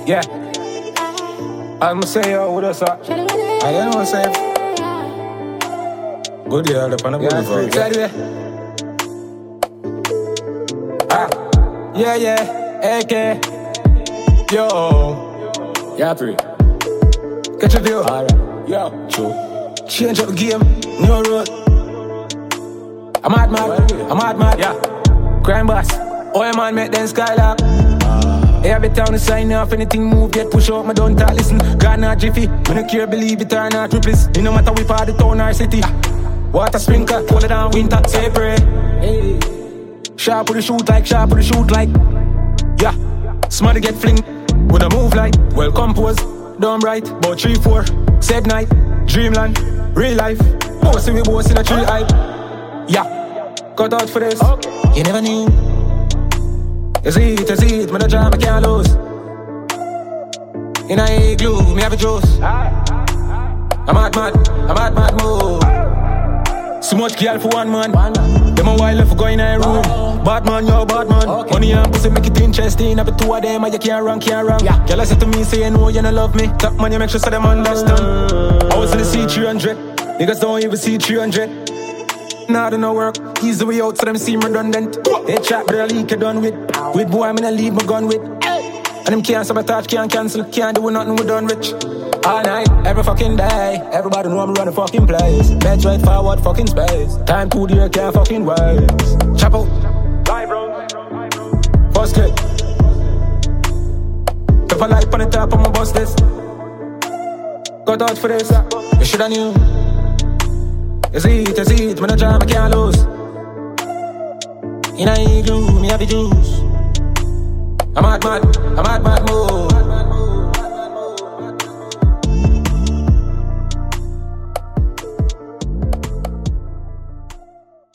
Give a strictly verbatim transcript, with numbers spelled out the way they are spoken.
Yeah. I'ma say yo, what else up? I don't know what I'm saying. Good year, the panel yeah, good yeah. Ah, yeah, yeah, A K. Yo. Yeah, three. Catch a view. Alright. Yo. True. Change up the game. New road. I'm mad, mad. I'm mad, mad. Yeah. Crime boss. Oh, man, make them skylark. Every town is sign off, anything move, get push out, my don't talk, listen. God not jiffy, me no care, believe it or not, triplets. It no matter we part the town or city. Water sprinkler, cold it down, winter, say pray. Hey. Sharp with the shoot like, sharp with the shoot like. Yeah, smarty get fling, with a move like. Well composed, done right, about three, four. Said night, dreamland, real life. Bossy we boss in a tree hype. Yeah, cut out for this, okay. You never knew. You see it, you see it, me no jam, I can't lose. In a glue, me have a juice. I'm mad, mad, I'm mad, mad move. So much girl for one man. Them a while left for go in a room. Bad man, yo, bad man. Okay. Money and pussy make it interesting. Have two of them and you can't run, can't run. Yeah. Girl, I said to me, say you know you don't love me. Top money, make sure so them understand. I was in the C three hundred. Niggas don't even see three hundred. Nah, do no work. Easy way out so them seem redundant. They chat, but they leak it done with. With boy, I'm gonna leave my gun with. And them can't sabotage, can't cancel, can't do nothing, we done rich. All night, every fucking day. Everybody know I'm running fucking place. Beds right forward, fucking space. Time to dear, can't fucking waste. Chop out. First clip. Pepper light on the top of my bus list. Got out for this. You shoulda knew. You see it, you see it, me no jam, I can't lose. In a glue, me have the juice. I'm mad, mad, I'm mad, mad move.